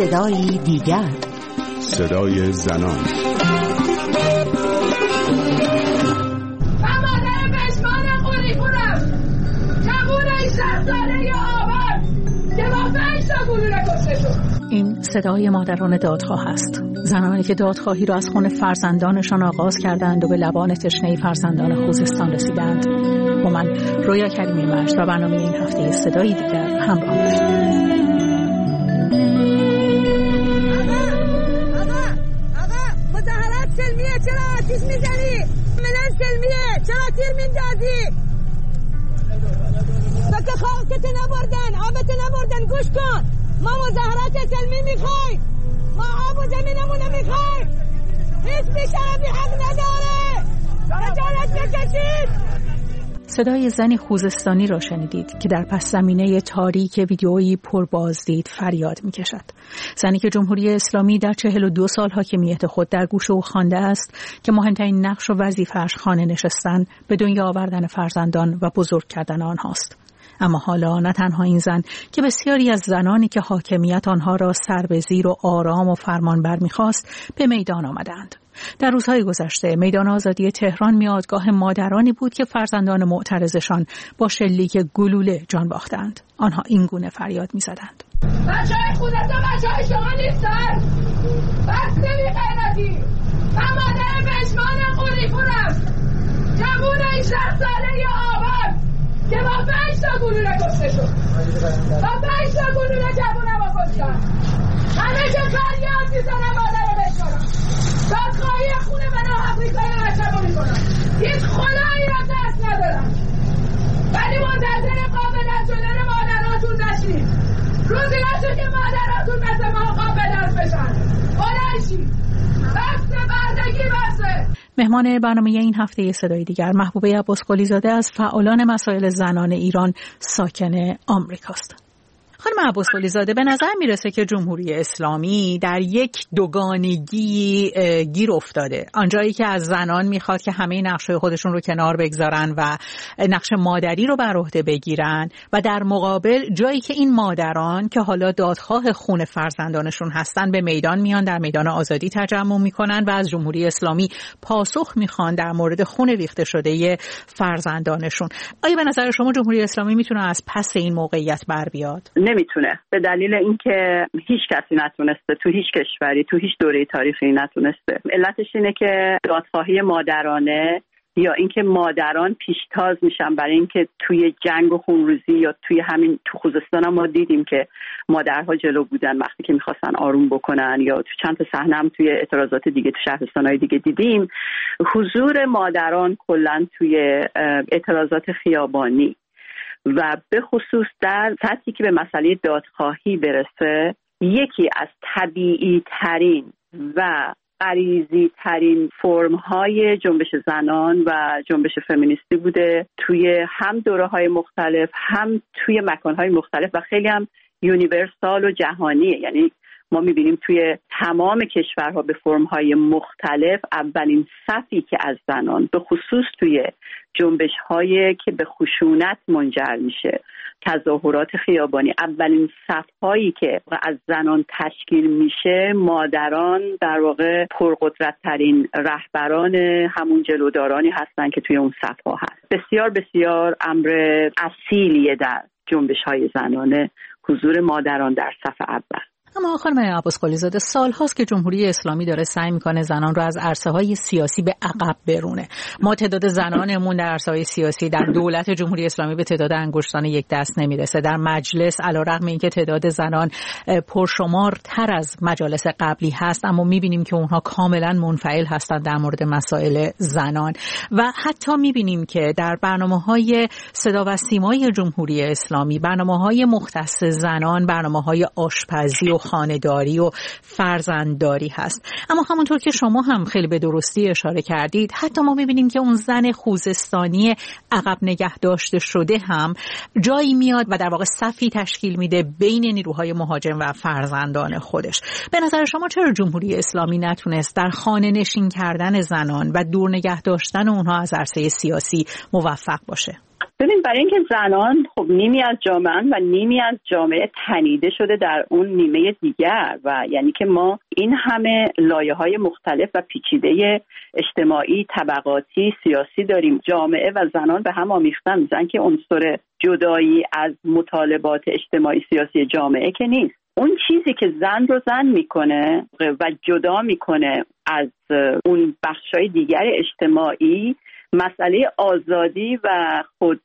صدایی دیگر، صدای زنان. من مادر پشمان قولی پورم، جوونه 60 ساله آباد که با 5 تا گلوله کشته شد. این صدای مادران دادخواه است، زنانی که دادخواهی را از خون فرزندانشان آغاز کردند و به لبان تشنه فرزندان خوزستان رسیدند. با من رویا کریمی مجد و برنامه این هفته صدایی دیگر همراه باشید. مظاهرات سلمیه، چرا آتیش میزنی؟ ملن سلمیه، چرا تیر میندازی؟ سکه خاکت نبردن، آبت نبردن، گوش کن. ما مظاهرات سلمی میخوایم، ما آب و زمینمونو میخوایم. هیچ بیشرفی حق نداره، خجالت بکشید. صدای زنی خوزستانی را شنیدید که در پس زمینه تاریک ویدیویی پر بازدید فریاد میکشد. زنی که جمهوری اسلامی در 42 سال حاکمیت خود در گوشه او خوانده است که مهمترین نقش و وظیفه‌اش خانه نشستن، به دنیا آوردن فرزندان و بزرگ کردن آنهاست. اما حالا نه تنها این زن که بسیاری از زنانی که حاکمیت آنها را سر به زیر و آرام و فرمانبر می‌خواست به میدان آمدند. در روزهای گذشته میدان آزادی تهران میادگاه مادرانی بود که فرزندان معترضشان با شلیک گلوله جان باختند. آنها این گونه فریاد می‌زدند: بچه‌های خودت و بچه‌های شما نیستن، بس نمی غیرتی. من مادر پشمان قولی پورم، جوونه 60 ساله آباد که با 5 تا گلوله کشته شد. با 5 تا گلوله جوونه با کشتن. همه که فریاد میزنن مادر بشکنم، دادخواهی خونه من آفریقای بچه رو میکنم. هیچ خدایی را دست ندارم، ولی منتظر قابلت شدن مادراتون نشید. روزی نشه که مادراتون مثل ما قابلت بشن. بلنشید، بسته بردگی بسته. مهمان برنامه این هفته صدای دیگر محبوبه عباسقلی زاده از فعالان مسائل زنان ایران ساکن آمریکاست. خانم عباسقلی زاده، به نظر میرسه که جمهوری اسلامی در یک دوگانگی گیر افتاده. آنجایی که از زنان میخواد که همه نقش‌های خودشون رو کنار بگذارن و نقش مادری رو بر عهده بگیرن، و در مقابل جایی که این مادران که حالا دادخواه خون فرزندانشون هستن به میدان میان، در میدان آزادی تجمع میکنن و از جمهوری اسلامی پاسخ میخوان در مورد خون ریخته شده فرزندانشون. آیا به نظر شما جمهوری اسلامی میتونه از پس این موقعیت بر بیاد؟ نمیتونه، به دلیل اینکه هیچ کسی نتونسته، تو هیچ کشوری، تو هیچ دوره تاریخی نتونسته. علتش اینه که دادخواهی مادرانه یا اینکه مادران پیشتاز میشن برای اینکه توی جنگ و خونریزی یا توی همین تو خوزستان هم ما دیدیم که مادرها جلو بودن وقتی که میخواستن آروم بکنن، یا تو چند تا صحنه هم توی اعتراضات دیگه تو شهرستان‌های دیگه دیدیم حضور مادران کلا توی اعتراضات خیابانی و به خصوص در سطحی که به مسئله دادخواهی برسه، یکی از طبیعی ترین و غریزی ترین فرم های جنبش زنان و جنبش فمینیستی بوده توی هم دوره های مختلف، هم توی مکان های مختلف و خیلی هم یونیورسال و جهانیه. یعنی ما میبینیم توی تمام کشورها به فرم‌های مختلف اولین صفی که از زنان به خصوص توی جنبش‌هایی که به خشونت منجر میشه، تظاهرات خیابانی، اولین صف‌هایی که از زنان تشکیل میشه مادران در واقع پرقدرت‌ترین رهبران همون جلودارانی هستن که توی اون صف‌ها هست. بسیار بسیار امر اصیلیه در جنبش‌های زنانه حضور مادران در صف اول. اما خانم عباسقلی زاده، سال هاست که جمهوری اسلامی داره سعی میکنه زنان رو از عرصه‌های سیاسی به عقب برونه. ما تعداد زنانمون در عرصه‌های سیاسی در دولت جمهوری اسلامی به تعداد انگشتان یک دست نمیرسه. در مجلس علیرغم اینکه تعداد زنان پرشمارتر از مجالس قبلی هست، اما میبینیم که اونها کاملا منفعل هستند در مورد مسائل زنان. و حتی میبینیم که در برنامه‌های صدا و سیمای جمهوری اسلامی، برنامه‌های مختص زنان، برنامه‌های آشپزی و خانه‌داری و فرزندداری هست. اما همونطور که شما هم خیلی به درستی اشاره کردید، حتی ما می‌بینیم که اون زن خوزستانی عقب نگه داشته شده هم جایی میاد و در واقع صفی تشکیل میده بین نیروهای مهاجم و فرزندان خودش. به نظر شما چرا جمهوری اسلامی نتونست در خانه نشین کردن زنان و دور نگه داشتن اونها از عرصه سیاسی موفق باشه؟ ببین، برای اینکه زنان خب نیمی از جامعه و نیمی از جامعه تنیده شده در اون نیمه دیگر و یعنی که ما این همه لایه‌های مختلف و پیچیده اجتماعی، طبقاتی، سیاسی داریم. جامعه و زنان به هم آمیختن. میزن که عنصر جدایی از مطالبات اجتماعی سیاسی جامعه که نیست. اون چیزی که زن رو زن میکنه و جدا میکنه از اون بخشای دیگر اجتماعی مسئله آزادی و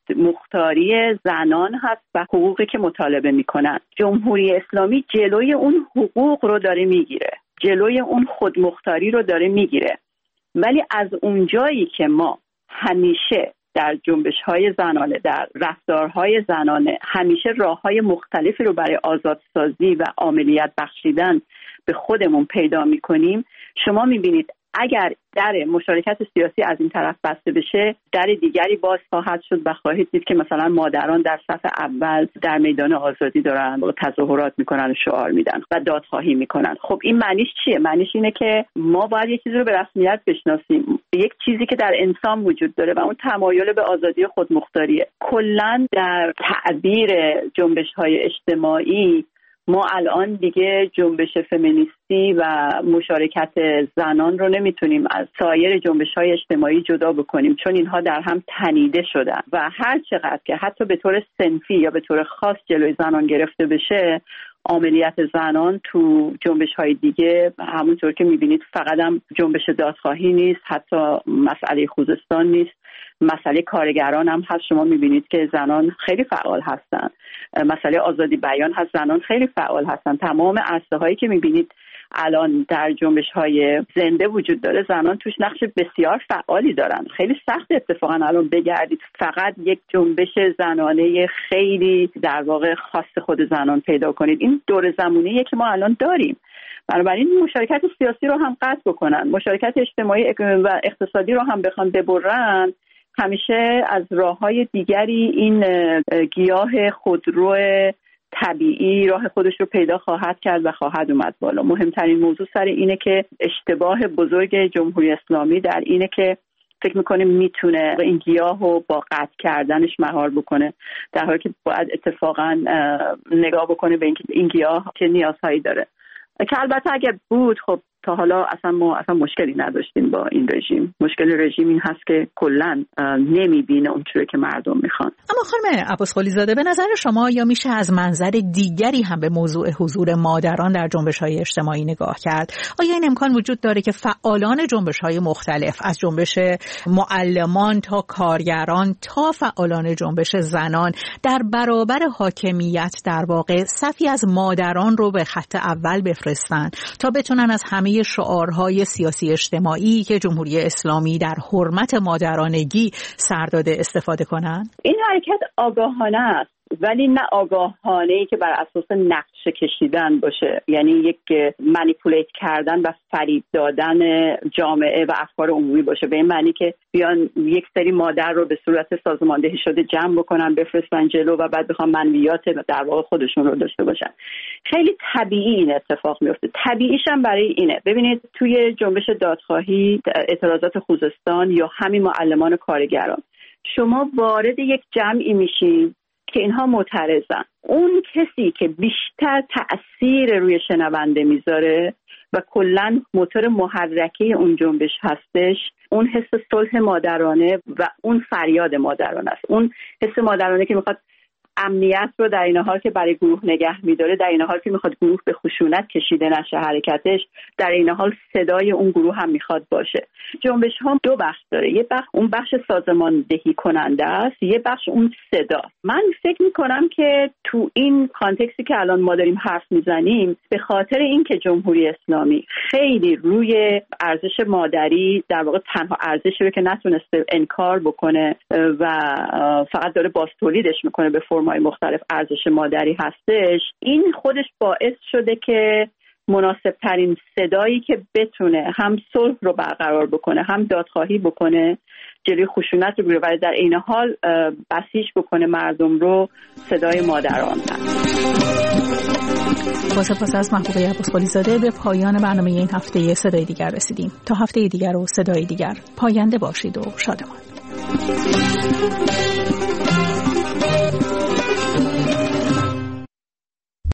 خودمختاری زنان هست و حقوقی که مطالبه میکنن. جمهوری اسلامی جلوی اون حقوق رو داره میگیره، جلوی اون خودمختاری رو داره میگیره. ولی از اونجایی که ما همیشه در جنبش‌های زنانه، در رفتارهای زنانه همیشه راه‌های مختلفی رو برای آزادسازی و عاملیت بخشیدن به خودمون پیدا می‌کنیم، شما می‌بینید اگر در مشارکت سیاسی از این طرف بسته بشه، در دیگری باز خواهد شد و خواهید دید که مثلا مادران در صف اول در میدان آزادی دارن و تظاهرات میکنن و شعار میدن و دادخواهی میکنن. خب این معنیش چیه؟ معنیش اینه که ما باید یک چیزی رو به رسمیت بشناسیم، یک چیزی که در انسان وجود داره و اون تمایل به آزادی و خودمختاریه. کلاً در تعبیر جنبش‌های اجتماعی ما الان دیگه جنبش فمینیستی و مشارکت زنان رو نمیتونیم از سایر جنبش‌های اجتماعی جدا بکنیم، چون اینها در هم تنیده شدن و هر چقدر که حتی به طور صنفی یا به طور خاص جلوی زنان گرفته بشه، عملیات زنان تو جنبش‌های دیگه همونطور که می‌بینید فقط هم جنبش دادخواهی نیست، حتی مسئله خوزستان نیست، مسئله کارگران هم هست. شما می‌بینید که زنان خیلی فعال هستن. مسئله آزادی بیان هست، زنان خیلی فعال هستن. تمام عرصه‌هایی که می‌بینید الان در جنبش‌های زنده وجود داره، زنان توش نقش بسیار فعالی دارن. خیلی سخت اتفاقا الان بگردید فقط یک جنبش زنانه خیلی در واقع خاص خود زنان پیدا کنید. این دور زمانیه که ما الان داریم. بنابراین مشارکت سیاسی رو هم قطع بکنن، مشارکت اجتماعی و اقتصادی رو هم بخوان ببرن، همیشه از راه‌های دیگری این گیاه خودرو طبیعی راه خودش رو پیدا خواهد کرد و خواهد اومد بالا. مهمترین موضوع سر اینه که اشتباه بزرگ جمهوری اسلامی در اینه که فکر میکنه میتونه این گیاه رو با قطع کردنش مهار بکنه، در حالی که باید اتفاقا نگاه بکنه به اینکه این گیاه چه نیازهایی داره، که البته اگر بود خب تا حالا ما اصلا مشکلی نداشتیم با این رژیم. مشکل رژیم این هست که کلاً نمیبینه اونچوری که مردم میخوان. اما خانم عباسقلی زاده، به نظر شما یا میشه از منظر دیگری هم به موضوع حضور مادران در جنبش‌های اجتماعی نگاه کرد؟ آیا این امکان وجود داره که فعالان جنبش‌های مختلف، از جنبش معلمان تا کارگران تا فعالان جنبش زنان، در برابر حاکمیت در واقع صفی از مادران رو به خط اول بفرستن تا بتونن از همه شعارهای سیاسی اجتماعی که جمهوری اسلامی در حرمت مادرانگی سر داده استفاده کنن؟ این حرکت آگاهانه است، ولی نه آگاهانه‌ای که بر اساس نقشه کشیدن باشه، یعنی یک مانیپولیت کردن و فریب دادن جامعه و افکار عمومی باشه، به این معنی که بیان یک سری مادر رو به صورت سازماندهی شده جمع بکنن بفرستن جلو و بعد بخوام منویات در واقع خودشون رو داشته باشن. خیلی طبیعی این اتفاق میفته. طبیعیش هم برای اینه. ببینید توی جنبش دادخواهی، اعتراضات خوزستان یا همین معلمان کارگران، شما وارد یک جمعی میشین که اینها معترضن. اون کسی که بیشتر تأثیر روی شنونده میذاره و کلاً موتور محرکه اون جنبش هستش، اون حس صلح مادرانه و اون فریاد مادرانه است. اون حس مادرانه که میخواد امنیت رو در این حال که برای گروه نگه میداره، در این حال که میخواد گروه به خشونت کشیده نشه حرکتش، در این حال صدای اون گروه هم میخواد باشه. جنبش ها دو بخش داره. یه بخش اون بخش سازماندهی کننده است، یه بخش اون صدا. من فکر میکنم که تو این کانتکستی که الان ما داریم حرف میزنیم، به خاطر اینکه جمهوری اسلامی خیلی روی ارزش مادری در واقع تنها ارزشی رو که نتونسته انکار بکنه و فقط داره باستولیدش میکنه به فرم‌های مختلف ارزش مادری هستش، این خودش باعث شده که مناسب ترین صدایی که بتونه هم صلح رو برقرار بکنه، هم دادخواهی بکنه، جلوی خشونت رو بگیره، ولی در این حال بسیج بکنه مردم رو، صدای مادران هست. با سپاس از محبوبه عباسقلی زاده به پایان برنامه این هفته صدای دیگر رسیدیم. تا هفته دیگر و صدای دیگر، پاینده باشید و شادمان.